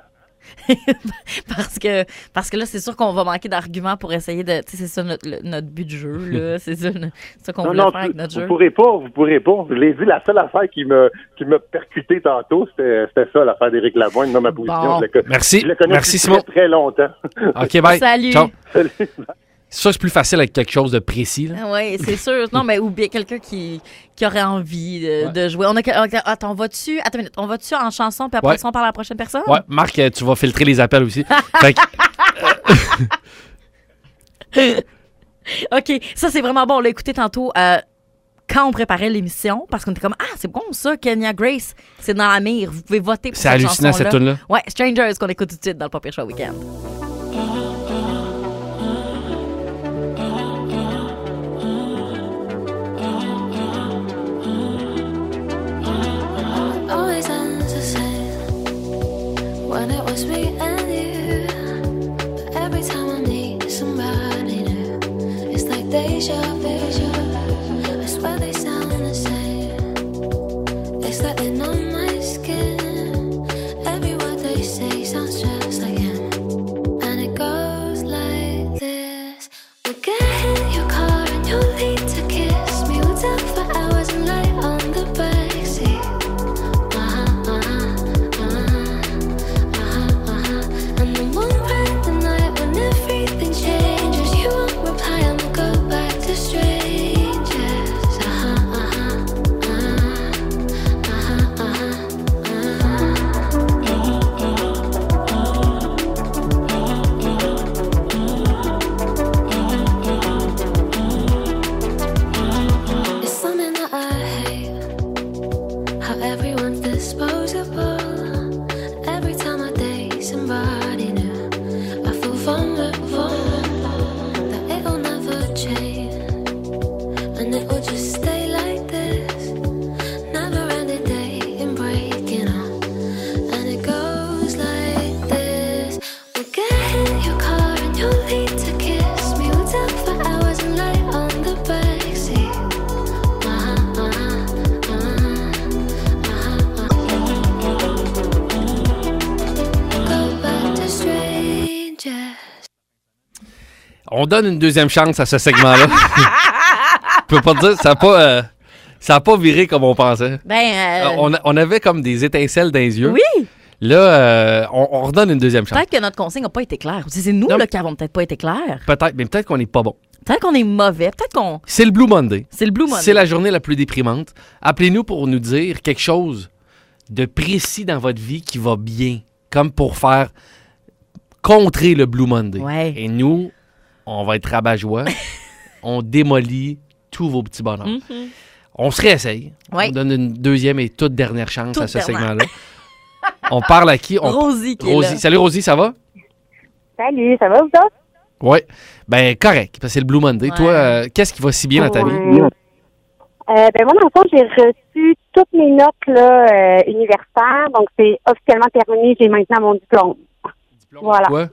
Parce que, parce que là, c'est sûr qu'on va manquer d'arguments pour essayer de. Tu sais, c'est ça notre, le- notre but de jeu, là. C'est ça, le- c'est ça qu'on Non, voulait non, faire tu- avec notre vous jeu. pourrez pas, vous pourrez pas. Je l'ai dit, la seule affaire qui me qui m'a percuté tantôt, c'était c'était ça, l'affaire d'Éric Lapointe, dans ma position. Bon. Je le co- Merci. Je le connais Merci, depuis Simon. très, très longtemps. OK, bye. Salut. Ciao. Salut. Ça, c'est plus facile avec quelque chose de précis, là. Oui, c'est sûr. Non, mais ou bien quelqu'un qui, qui aurait envie de, de jouer. On a, que- attends, on va-tu. Attends une minute. On va-tu en chanson, puis après Ouais. ça, on parle à la prochaine personne? Ouais, Marc, euh, tu vas filtrer les appels aussi. Fait que, OK, ça, c'est vraiment bon. On l'a écouté tantôt euh, quand on préparait l'émission, parce qu'on était comme, ah, c'est bon ça, Kenya Grace, c'est dans la mire. Vous pouvez voter pour c'est cette hallucinant, chanson-là. cette tune-là. Ouais, Strangers, qu'on écoute tout de suite dans le Pop Show Weekend. Always ends the same when it was me and you. But every time I meet somebody new, it's like deja vu. I swear they sound the same. It's like they're on my skin. Every word they say sounds just like him. On donne une deuxième chance à ce segment-là. Je peux pas te dire, ça n'a pas, euh, ça a pas viré comme on pensait. Ben, euh... on, a, on avait comme des étincelles dans les yeux. Oui! Là, euh, on, on redonne une deuxième chance. Peut-être que notre consigne n'a pas été claire. C'est nous là, qui n'avons peut-être pas été clairs. Peut-être, mais peut-être qu'on n'est pas bon. Peut-être qu'on est mauvais. Peut-être qu'on... C'est le Blue Monday. C'est le Blue Monday. C'est la journée la plus déprimante. Appelez-nous pour nous dire quelque chose de précis dans votre vie qui va bien. Comme pour faire contrer le Blue Monday. Ouais. Et nous, on va être rabat-joie. On démolit tous vos petits bonheurs. Mm-hmm. On se réessaye. Ouais. On donne une deuxième et toute dernière chance toute à ce dernière. segment-là. On parle à qui? On... Rosie qui Rosie. est là. Salut Rosie, ça va? Salut, ça va vous autres? Oui. Ben correct, parce que c'est le Blue Monday. Ouais. Toi, euh, qu'est-ce qui va si bien dans ta vie? Euh, ben moi, dans le fond, j'ai reçu toutes mes notes là, euh, universitaires, donc c'est officiellement terminé. J'ai maintenant mon diplôme. Diplôme Voilà. Quoi?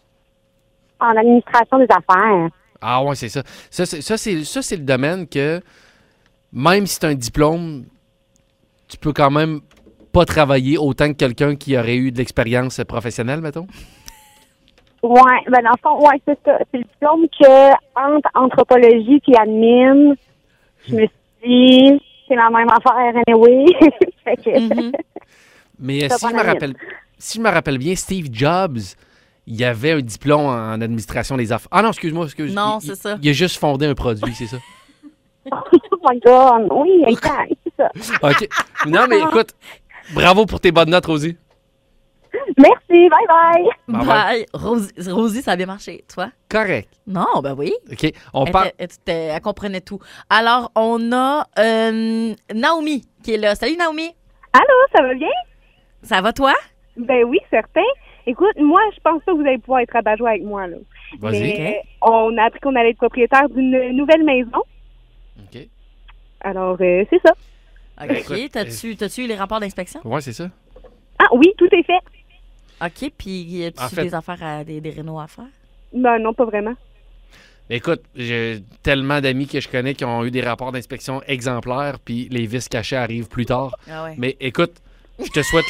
En administration des affaires. Ah ouais, c'est ça. Ça, c'est, ça, c'est, ça, c'est le domaine que, même si tu as un diplôme, tu peux quand même pas travailler autant que quelqu'un qui aurait eu de l'expérience professionnelle, mettons? Ouais, ben dans le fond, ouais, c'est ça. C'est le diplôme que, entre anthropologie et admin, je me suis dit, c'est la même affaire anyway. Fait que, Mm-hmm. Mais euh, Ça si je, prend me la rappelle, si je me rappelle bien, Steve Jobs, il avait un diplôme en administration des affaires. Ah non, excuse-moi, excuse. Non, il, c'est ça. Il, il a juste fondé un produit, c'est ça? oh my God, oui, exact, c'est ça. OK. Non, mais écoute, bravo pour tes bonnes notes, Rosie. Merci, bye bye. Bye Bye. bye. Rosie, Rosie, ça a bien marché. Toi? Correct. Non, ben oui. OK. On Elle, parle. était- elle était- elle comprenait tout. Alors, on a euh, Naomi qui est là. Salut, Naomi. Allô, ça va bien? Ça va, toi? Ben oui, certain. Écoute, moi, je pense pas que vous allez pouvoir être rabat-joie avec moi, là. Vas-y. Mais on a appris qu'on allait être propriétaire d'une nouvelle maison. OK. Alors, euh, c'est ça. OK. Ben, écoute, T'as-tu, t'as-tu eu les rapports d'inspection? Ouais, c'est ça. Ah oui, tout est fait. OK. Puis, as-tu En fait- des affaires à des, des rénaux à faire? Ben non, pas vraiment. Écoute, j'ai tellement d'amis que je connais qui ont eu des rapports d'inspection exemplaires, puis les vis cachés arrivent plus tard. Ah ouais. Mais écoute, je te souhaite.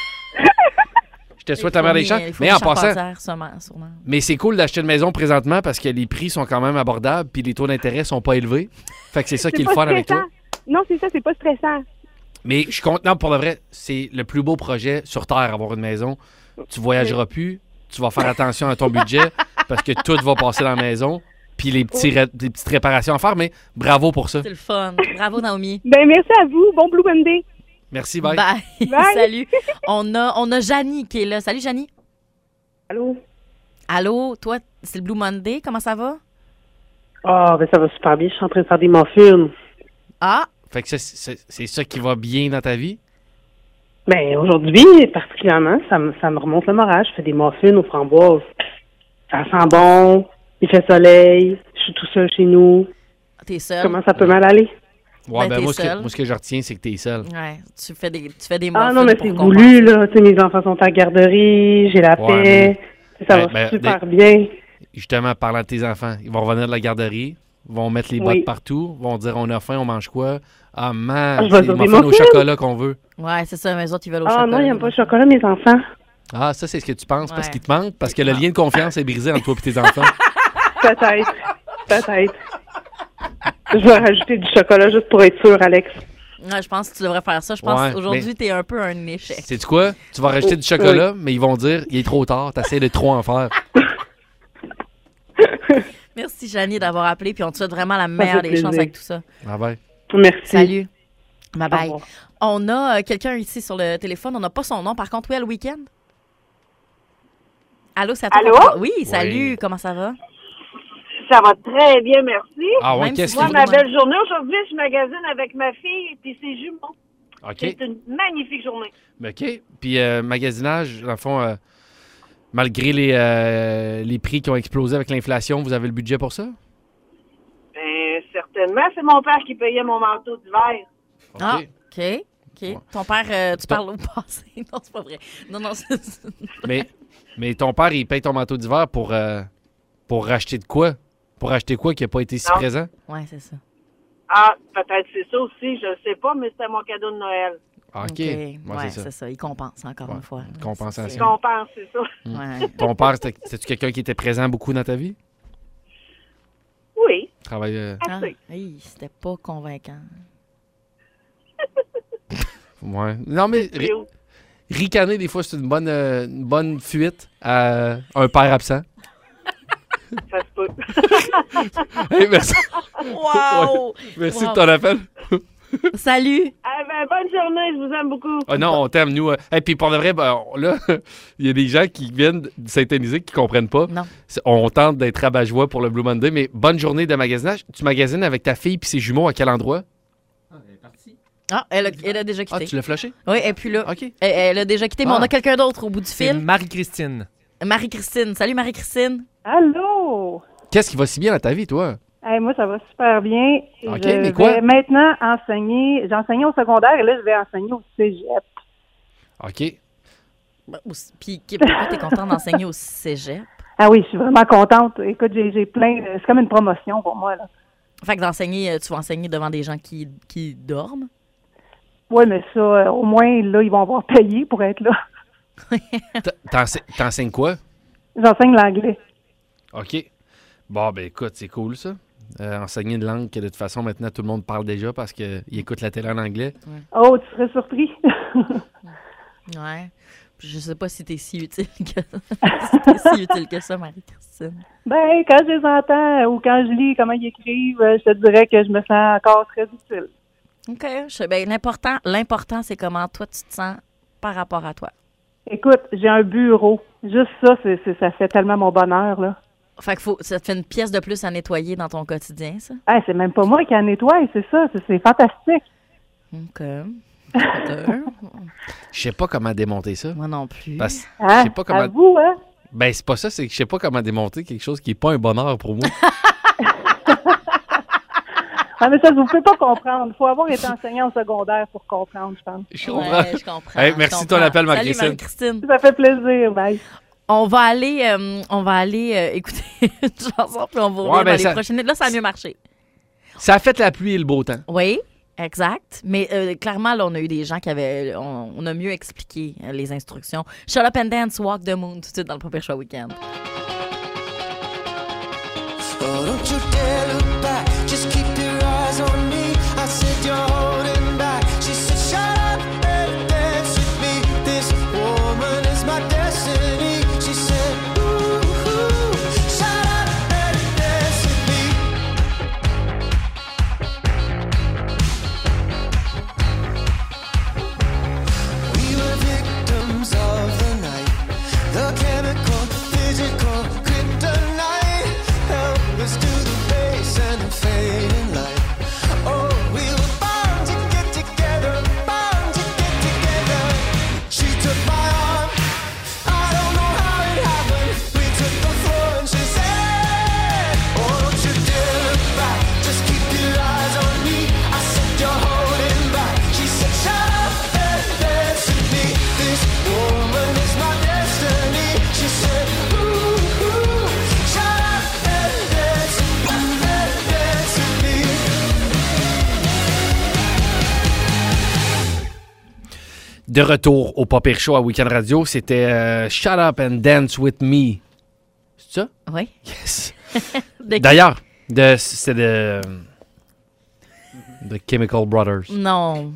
Je te souhaite la meilleure des chances. Il faut Mais en passant, passant. Sûrement, sûrement. mais c'est cool d'acheter une maison présentement parce que les prix sont quand même abordables, puis les taux d'intérêt sont pas élevés. Fait que c'est ça qui est le pas fun avec toi. stressant. Non, c'est ça, c'est pas stressant. Mais je suis content pour le vrai. C'est le plus beau projet sur Terre, avoir une maison. Tu voyageras plus, tu vas faire attention à ton budget parce que tout va passer dans la maison, puis les, petits ré- les petites réparations à faire. Mais bravo pour ça. C'est le fun. Bravo, Naomi. Ben merci à vous. Bon Blue Monday. Merci, bye. Bye. Bye. Salut. On a, on a Janie qui est là. Salut, Janie. Allô? Allô, toi, c'est le Blue Monday. Comment ça va? Ah, ben ça va super bien. Je suis en train de faire des muffins. Ah, Fait que ça, c'est c'est ça qui va bien dans ta vie? Ben aujourd'hui, particulièrement, ça me, ça me remonte le moral. Je fais des muffins aux framboises. Ça sent bon, il fait soleil, je suis tout seul chez nous. t'es seule. Comment ça peut mal aller? Ouais, Ben, ben, t'es moi, ce que, seule. moi, ce que je retiens, c'est que t'es seule. Ouais, tu fais des, tu fais des Ah muffins non, mais pour c'est compenser. voulu, là. Tu sais, mes enfants sont à la garderie, j'ai la Ouais, paix. Ça Ben, va ben, super des- bien. Justement, parlant de tes enfants, ils vont revenir de la garderie, vont mettre les bottes Oui. partout, vont dire on a faim, on mange quoi? Ah, man, Ah, je vais c'est les dire des muffins au muffins. chocolat qu'on veut. Ouais, c'est ça, mais eux autres, ils veulent au Ah chocolat. non, ils n'aiment pas le chocolat, mes enfants. Ah, ça, c'est ce que tu penses parce Ouais. qu'ils te manquent, parce que le lien de confiance est brisé entre toi et tes enfants. Peut-être. Peut-être. Je vais rajouter du chocolat juste pour être sûr, Alex. Ouais, je pense que tu devrais faire ça. Je pense Ouais, qu'aujourd'hui, mais- t'es un peu un échec. Sais-tu quoi? Tu vas rajouter du chocolat, mais ils vont dire il est trop tard, t'essaies de trop en faire. Merci, Janie, d'avoir appelé. Puis on te souhaite vraiment la meilleure fait des plaisir. chances avec tout ça. Ah ben. Merci. Salut. Bye Au bye. revoir. On a euh, quelqu'un ici sur le téléphone. On n'a pas son nom. Par contre, oui, le week-end. Allô, c'est à toi. Allô? qu'on parle. Oui, salut. Oui. Comment ça va? Ça va très bien, merci. Ah ouais, Même qu'est-ce si Moi, que ma belle journée aujourd'hui, je magasine avec ma fille et ses jumeaux. OK. C'est une magnifique journée. OK. Puis euh, magasinage, dans le fond, euh, malgré les, euh, les prix qui ont explosé avec l'inflation, vous avez le budget pour ça? Ben, certainement, c'est mon père qui payait mon manteau d'hiver. OK. Ah, OK. OK. Ton père, euh, tu parles au passé. Non, c'est pas vrai. Non, non, c'est... mais, mais ton père, il paye ton manteau d'hiver pour, euh, pour racheter de quoi? Pour acheter quoi qui n'a pas été si Non. présent? Ouais, c'est ça. Ah, peut-être c'est ça aussi, je ne sais pas, mais c'était mon cadeau de Noël. Ah, OK. OK. Ouais, Ouais, c'est ça. c'est ça. Il compense encore Ouais, une fois. une compensation. Je compense, c'est ça. Mm. Ouais. Ton père, c'était- c'était-tu quelqu'un qui était présent beaucoup dans ta vie? travaille... euh, Ah, hey, c'était pas convaincant. Ouais. Non, mais ri- ricaner, des fois, c'est une bonne, euh, une bonne fuite à un père absent. Ça se peut. Hey, merci. Wow! Ouais. Merci Wow. de ton appel. Salut! Ah ben, bonne journée, je vous aime beaucoup. Ah non, on t'aime, nous. Et puis pour de vrai, ben, on- là, il y a des gens qui viennent de s'intoniser qui comprennent pas. Non. C'est- On tente d'être rabat-joie pour le Blue Monday, mais bonne journée de magasinage. Tu magasines avec ta fille puis ses jumeaux à quel endroit? Ah, elle a, elle a déjà quitté. Ah, tu l'as flashé? Oui, et puis là, OK. elle, elle a déjà quitté, mais Ah. on a quelqu'un d'autre au bout du C'est fil. Marie-Christine. Marie-Christine. Salut, Marie-Christine. Allô? Qu'est-ce qui va si bien dans ta vie, toi? Hey, moi, ça va super bien. OK, je mais quoi? vais maintenant enseigner. J'enseignais au secondaire et là, je vais enseigner au cégep. OK. Ben, aussi- Puis, qui- pourquoi t'es contente d'enseigner au cégep? Ah oui, je suis vraiment contente. Écoute, j'ai j'ai plein. de- C'est comme une promotion pour moi, là. Fait que d'enseigner, euh, tu vas enseigner devant des gens qui, qui dorment? Oui, mais ça, euh, au moins, là, ils vont avoir payé pour être là. T- t'ense- T'enseignes quoi? J'enseigne l'anglais. OK. Bon, ben écoute, c'est cool, ça. Euh, enseigner une langue que de toute façon, maintenant, tout le monde parle déjà parce qu'ils écoutent la télé en anglais. Oh, tu serais surpris. Ouais. Je sais pas si t'es si utile que, si t'es si utile que ça, Marie-Christine. Ben, quand je les entends ou quand je lis comment ils écrivent, euh, je te dirais que je me sens encore très utile. OK. Je sais, ben, l'important, l'important, c'est comment toi, tu te sens par rapport à toi. Écoute, j'ai un bureau. Juste ça, c'est, c'est- ça fait tellement mon bonheur, là. Fait que faut, ça te fait une pièce de plus à nettoyer dans ton quotidien, ça? Hey, c'est même pas moi qui en nettoie, c'est ça. C'est, c'est fantastique. OK. Je sais pas comment démonter ça. Moi non plus. Parce- Hein? je sais pas comment... À vous, hein? Ben, c'est pas ça, c'est que je sais pas comment démonter quelque chose qui est pas un bonheur pour moi. Ah, mais ça, vous pouvez pas comprendre. Il faut avoir été enseignant au secondaire pour comprendre, je pense. Je comprends. Ouais, je comprends. Hey, je merci de comprends. ton appel, Salut, Marie-Christine. Marie-Christine. Ça fait plaisir, bye. On va aller, euh, on va aller euh, écouter une chanson, puis on va revenir Ouais, ben dans ça- les prochaines minutes. Là, ça a mieux marché. Ça a fait la pluie et le beau temps. Oui, exact. Mais euh, clairement, là, on a eu des gens qui avaient... On, on a mieux expliqué euh, les instructions. Shut up and dance, walk the moon, tout de suite dans le Pop Show Weekend. Oh, don't you dare look back. Just keep your eyes on me. I said you're holding back. She said, shut up and dance with me. This woman is my destiny. She said, ooh, ooh, shut up and dance with me. We were victims of the night. The chemical, physical, kryptonite. Help us to the base and the fading light. Oh, we were bound to get together, bound to get together. She took my arm, I don't know how it happened. We took the floor and she said, oh, don't you dare look back, just keep your eyes on me. I said, you're holding back. She said, shut up and dance with me. This woman is my destiny. She said, ooh, ooh, shut up and dance, and dance with me. De retour au Pop Show à Weekend Radio, c'était euh, Shut Up and Dance With Me. C'est ça? Oui. Yes. De qui? D'ailleurs, de, c'est de, de Chemical Brothers. Non.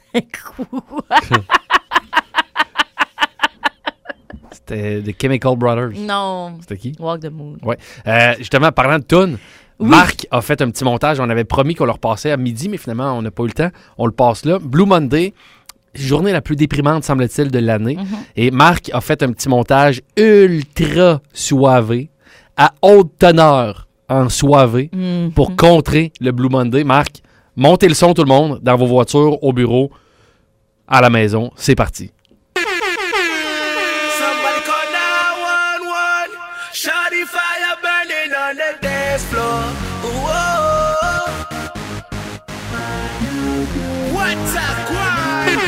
C'était de Chemical Brothers. Non. C'était qui? Walk the moon. Ouais. Euh, justement, parlant de tunes, Marc a fait un petit montage. On avait promis qu'on le repassait à midi, mais finalement, on n'a pas eu le temps. On le passe là. Blue Monday, journée la plus déprimante, semble-t-il, de l'année. Mhm. Et Marc a fait un petit montage ultra soivé, à haute teneur en soivé, Mhm. pour contrer le Blue Monday. Marc, montez le son, tout le monde, dans vos voitures, au bureau, à la maison. C'est parti. Somebody call nine one one. Shawty fire burning on the dance floor. Whoa. What's a crime?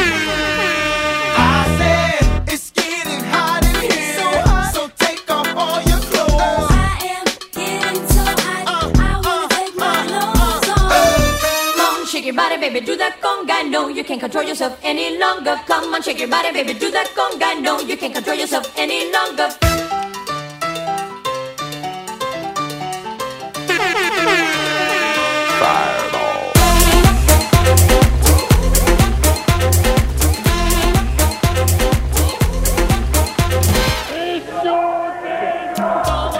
I said it's getting hot in here, so, hot. So take off all your clothes. I am getting so hot. Uh, I wanna uh, take my clothes uh, off. Uh, Come on, shake your body, baby, do that conga. No, you can't control yourself any longer. Come on, shake your body, baby, do that conga. No, you can't control yourself any longer.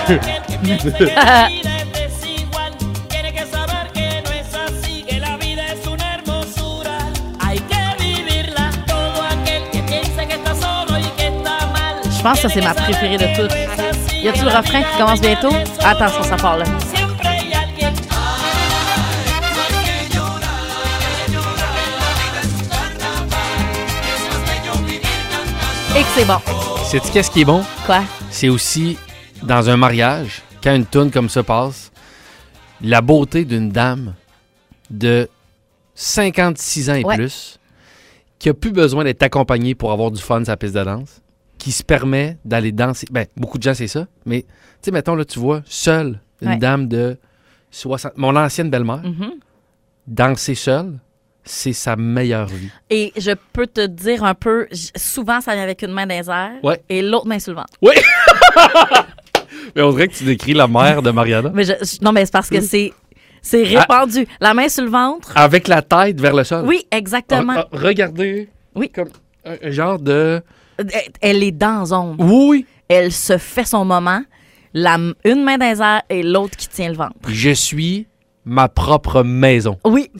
aquel que piense que la vida es desigual tiene que saber que no es así, que la vida es una hermosura. Hay que vivirla. Todo aquel que piense que está solo y que está mal. Je pense que ça, c'est ma préférée de toutes. Y a-tu le refrain qui commence bientôt? Attention, ça part là. Siempre hay alguien. Et que c'est bon. Sais-tu qu'est-ce qui est bon? Quoi? C'est aussi, dans un mariage, quand une toune comme ça passe, la beauté d'une dame de cinquante-six ans et Ouais. plus, qui a plus besoin d'être accompagnée pour avoir du fun sur la piste de danse, qui se permet d'aller danser. Ben, beaucoup de gens, c'est ça. Mais, tu sais, mettons, là, tu vois, seule, une Ouais. dame de soixante... Mon ancienne belle-mère, Mhm. danser seule, c'est sa meilleure vie. Et je peux te dire un peu, j- souvent, ça vient avec une main dans les airs Ouais. et l'autre main sur le ventre. Oui! Mais on dirait que tu décris la mère de Mariana. Mais je- je- non, mais c'est parce que c'est c'est répandu. La main sur le ventre. Avec la tête vers le sol. Oui, exactement. Ah, ah, regardez. Oui. Comme un, un genre de... Elle- Elle est dans zone. Oui. Elle se fait son moment. La, une main dans les airs et l'autre qui tient le ventre. Je suis ma propre maison. Oui.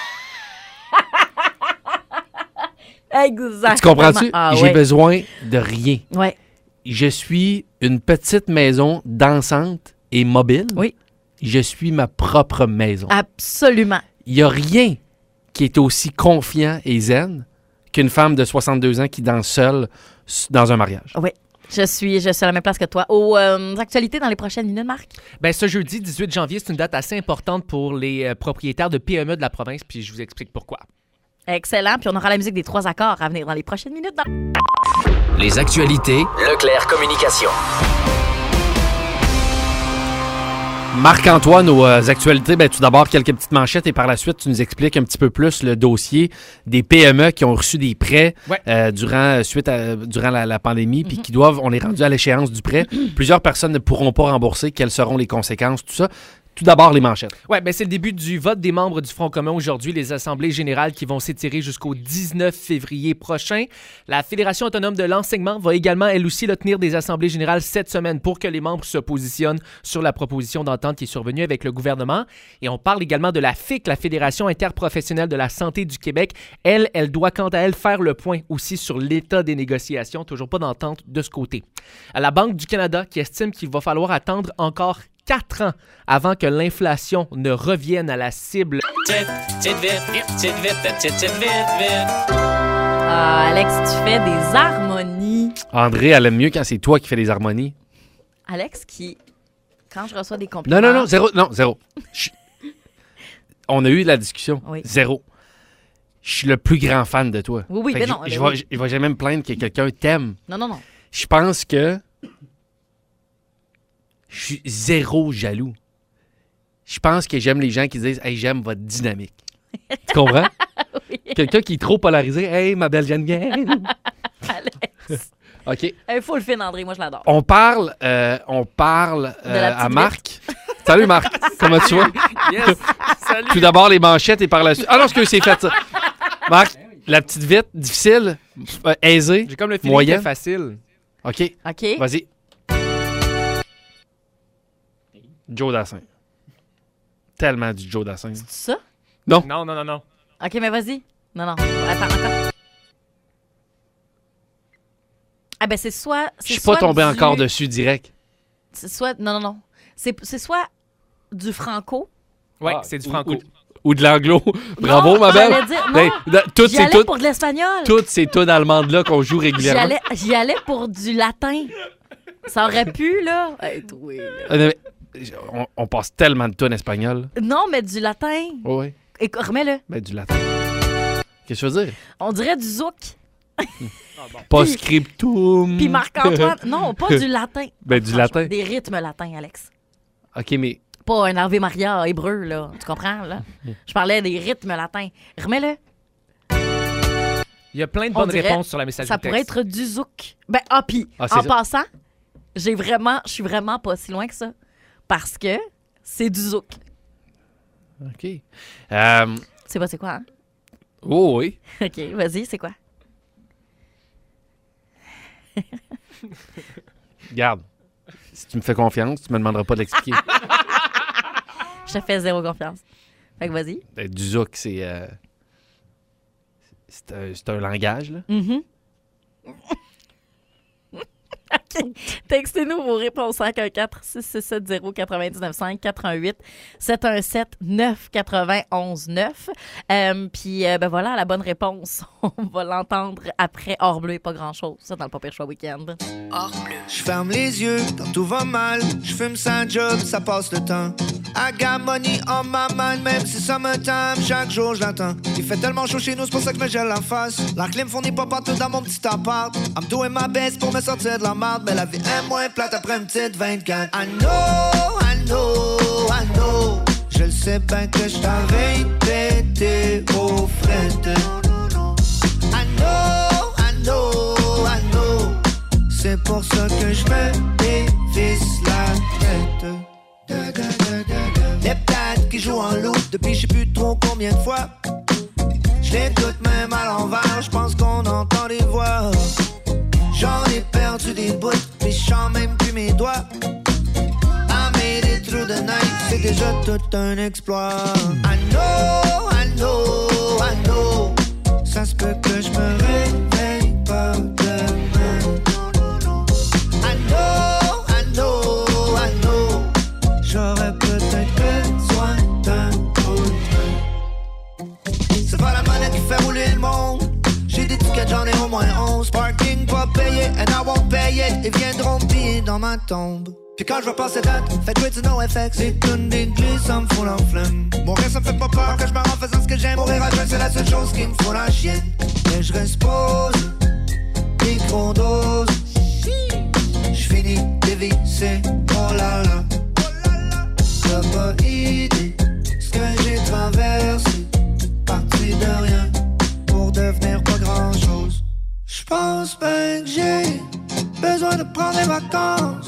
Exactement. Tu comprends-tu? Ah, J'ai ouais. besoin de rien. Ouais. Je suis une petite maison dansante et mobile. Oui. Je suis ma propre maison. Absolument. Il n'y a rien qui est aussi confiant et zen qu'une femme de soixante-deux ans qui danse seule s- dans un mariage. Oui. Je suis, je suis à la même place que toi. Aux euh, actualités dans les prochaines minutes, Marc? Ben, ce jeudi dix-huit janvier, c'est une date assez importante pour les euh, propriétaires de P M E de la province, puis je vous explique pourquoi. Excellent. Puis on aura la musique des trois accords à venir dans les prochaines minutes. Dans... Les actualités Leclerc Communication. Marc-Antoine, aux euh, actualités, ben, tout d'abord, quelques petites manchettes et par la suite, tu nous expliques un petit peu plus le dossier des P M E qui ont reçu des prêts Ouais. euh, durant, suite à, durant la, la pandémie, puis qui doivent, on est rendu à l'échéance du prêt. Plusieurs personnes ne pourront pas rembourser. Quelles seront les conséquences, tout ça? Tout d'abord, les manchettes. Oui, ben c'est le début du vote des membres du Front commun aujourd'hui, les assemblées générales qui vont s'étirer jusqu'au dix-neuf février prochain. La Fédération autonome de l'enseignement va également, elle aussi, là, tenir des assemblées générales cette semaine pour que les membres se positionnent sur la proposition d'entente qui est survenue avec le gouvernement. Et on parle également de la F I C, la Fédération interprofessionnelle de la santé du Québec. Elle, elle doit, quant à elle, faire le point aussi sur l'état des négociations. Toujours pas d'entente de ce côté. À la Banque du Canada qui estime qu'il va falloir attendre encore quatre ans avant que l'inflation ne revienne à la cible. Petite, petite vite, petite vite, petite, petite vite, vite. Ah, Alex, tu fais des harmonies. André, elle aime mieux quand c'est toi qui fais les harmonies. Alex qui, quand je reçois des compliments... Non, non, non, zéro. Non, zéro. Je- On a eu la discussion. Oui. Zéro. Je suis le plus grand fan de toi. Oui, oui, Fait mais que non, Je mais je vais oui. je vais jamais me plaindre que quelqu'un t'aime. Non, non, non. Je pense que je suis zéro jaloux. Je pense que j'aime les gens qui disent « Hey, j'aime votre dynamique. » Tu comprends? Oui. Quelqu'un qui est trop polarisé. « Hey, ma belle Geneviève. » Alex. OK. Il faut le film, André. Moi, je l'adore. On parle, euh, on parle euh, De la petite à Marc. Salut Marc, comment tu vas? Yes! Salut! Tout d'abord les manchettes et par la suite... Ah non, ce que c'est fait ça. Marc, la petite vite, difficile, euh, aisée, J'ai comme le feeling que moyenne. c'est facile. OK, OK. vas-y. Joe Dassin. Tellement du Joe Dassin. C'est ça? Non. Non, non, non, non. OK, mais vas-y. Non, non. Attends, encore. Ah ben, c'est soit... Je c'est suis pas soit tombé du- encore dessus direct. C'est soit... Non, non, non. C'est c'est soit du franco. Ouais, Ah, c'est du ou- franco. Ou, ou de l'anglo. Bravo, Non, ma belle. j'allais dire- non. Hey, da- toutes J'y ces allais toutes, pour de l'espagnol. toutes ces tunes allemandes-là qu'on joue J'y régulièrement. allais, j'y allais pour du latin. Ça aurait pu, là. Hey, toi, là. Euh, non, mais, on, on passe tellement de tunes espagnoles. Non, mais du latin. Oui, oui. Et remets-le. Ben, du latin. Qu'est-ce que je veux dire? On dirait du zouk. Postscriptum. Puis Marc-Antoine. Non, pas du latin. Ben, du latin. Des rythmes latins, Alex. OK, mais Pas un Ave Maria hébreu, là. Tu comprends, là? Je parlais des rythmes latins. Remets-le. Il y a plein de On bonnes dirait, réponses sur la messagerie ça pourrait texte. être du zouk. Ben, ah, puis, Ah, c'est en ça. passant, j'ai vraiment, je suis vraiment pas si loin que ça. Parce que c'est du zouk. OK. Euh, Tu sais pas c'est quoi, hein? oh oui. OK, vas-y, c'est quoi? Regarde. Si tu me fais confiance, tu me demanderas pas de l'expliquer. Je te fais zéro confiance. Fait que vas-y. Ben, du zouk, c'est... euh, C'est un, c'est un langage, là. Mm-hmm. OK. Textez-nous vos réponses cinq un quatre, six six sept, zéro neuf neuf cinq, quatre un huit, sept un sept, neuf neuf un un neuf. Euh, Puis, euh, ben voilà, la bonne réponse. On va l'entendre après Hors Bleu et pas grand-chose. Ça, dans le Pas Pire Choix Week-end. Hors bleu. Je ferme les yeux quand tout va mal. Je fume sans job, ça passe le temps. I got money on my mind, même si summertime, chaque jour je l'attends. Il fait tellement chaud chez nous, c'est pour ça que je me gèle la face. La clim fournit pas partout dans mon petit appart. I'm doing my best pour me sortir de la marde, mais la vie est moins plate après une petite vingt-quatre. I know, I know, I know. Je le sais bien que je t'avais pété au fret. I know, I know, I know. C'est pour ça que je me dévisse la tête. Les plates qui jouent en loup depuis je sais plus trop combien de fois. Je les écoute même à l'envers, je pense qu'on entend des voix. J'en ai perdu des bouts, mais je sens même plus mes doigts. I made it through the night, c'est déjà tout un exploit. I know, I know, I know. Ça se peut que je me réveille pas demain. I know, I know, I know. J'aurais peut-être besoin d'un coup de main. C'est pas la monnaie qui fait rouler le monde. J'ai des tickets, j'en ai au moins onze. Parking pas payé, and I won't pay it. Ils viendront piller dans ma tombe. Puis quand je vais passer date, faites jouer du NoFX. C'est une d'église, ça me fout la flemme. Mourir, ça me fait pas peur que je meurs en faisant ce que j'aime. Mourir à jeun, c'est la seule chose qui me fout la chienne. Mais je reste posé, micro-dose. J'finis dévissé, oh là là. T'as pas idée ce que j'ai traversé. Parti de rien pour devenir pas grand-chose. J'pense ben que j'ai besoin de prendre des vacances.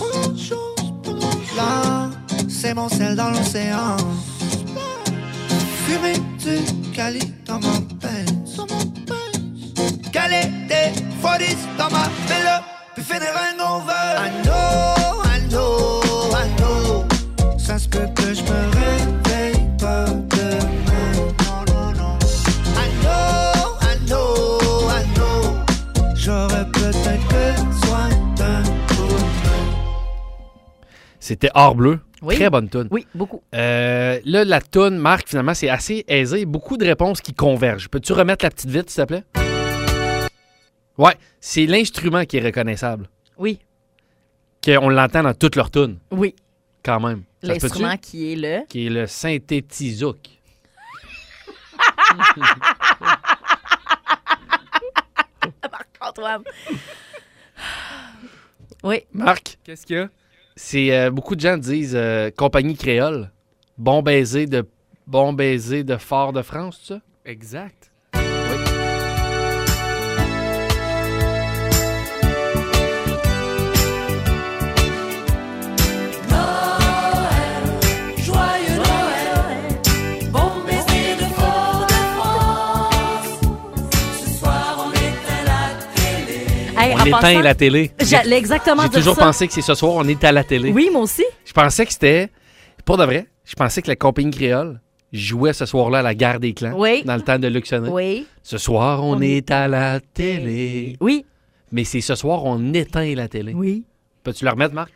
Là, c'est mon sel dans l'océan. Fumer du cali dans ma pince. Caler des forties dans ma vélo. Puis finir un over. I know, I know, I know. Ça se peut que je me réveille pas demain. Non, non, non. I know, I know, I know. J'aurais peut-être besoin d'un coup de main. C'était Hors Bleu. Oui. Très bonne toune. Oui, beaucoup. Euh, là, la toune, Marc, finalement, c'est assez aisé. Beaucoup de réponses qui convergent. Peux-tu remettre la petite vite, s'il te plaît? Ouais, c'est l'instrument qui est reconnaissable. Oui. Qu'on l'entend dans toutes leurs tunes. Oui. Quand même. Ça se L'instrument peut-tu? qui est le... Qui est le synthétisouk. Marc-Antoine. Oui. Marc? Qu'est-ce qu'il y a? C'est euh, beaucoup de gens disent euh, compagnie créole. Bon baiser de bon baiser de Fort-de-France, tu sais? Exact. Joyeux Noël, bon baiser de Fort-de-France. Ce soir, on éteint la télé. Hey, On en éteint passant, la télé. J'allais exactement J'ai dire toujours ça. pensé que c'est ce soir, on est à la télé. Oui, moi aussi. Je pensais que c'était... Pour de vrai, je pensais que la compagnie créole jouait ce soir-là à la guerre des clans. Oui. Dans le temps de Luxonnet. Oui. Ce soir, on, On est à la télé. Oui. Mais c'est ce soir, on éteint la télé. Oui. Peux-tu le remettre, Marc?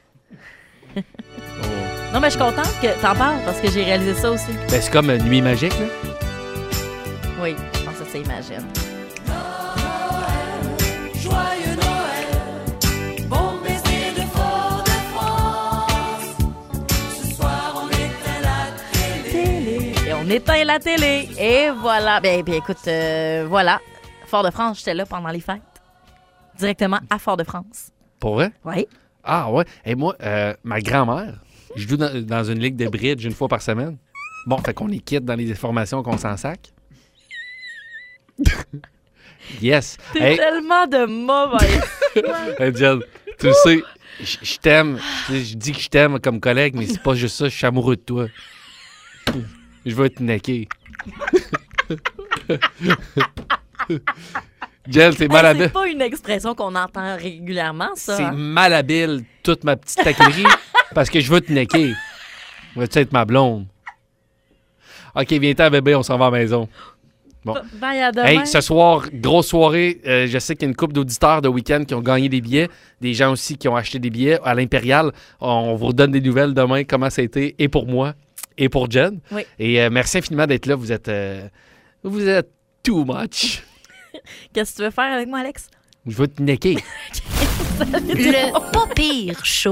Non, mais je suis contente que t'en parles parce que j'ai réalisé ça aussi. Ben, c'est comme une nuit magique, là. Oui, je pense que ça imagine. Joyeux Noël, bon baiser de Fort-de-France. Ce soir, on éteint la télé. Et on éteint la télé. Et voilà. Ben, ben écoute, euh, voilà. Fort-de-France, j'étais là pendant les fêtes. Directement à Fort-de-France. Pour vrai? Oui. Ah ouais. Et moi, euh, ma grand-mère, je joue dans, dans une ligue de bridge une fois par semaine. Bon, fait qu'on est quitte dans les formations qu'on s'en sac. Yes. T'es Hey, tellement de mauvais. hey, Jen, tu le sais, je je t'aime. Tu sais, Je dis que je t'aime comme collègue, mais c'est pas juste ça, je suis amoureux de toi. Je veux te necker. Jen, c'est Hey, malhabile. c'est pas une expression qu'on entend régulièrement, ça. C'est hein? malhabile, toute ma petite taquinerie, parce que je veux te necker. Veux-tu être ma blonde? OK, viens-t'en, bébé, on s'en va à la maison. Bon. Bye, à demain. Hey, ce soir, grosse soirée. Euh, je sais qu'il y a une couple d'auditeurs de week-end qui ont gagné des billets. Des gens aussi qui ont acheté des billets à l'Impérial. On vous donne des nouvelles demain, comment ça a été, et pour moi, et pour Jen. Oui. Et euh, merci infiniment d'être là. Vous êtes, euh, vous êtes too much. Qu'est-ce que tu veux faire avec moi, Alex? Je veux te necker. Le pas pire show.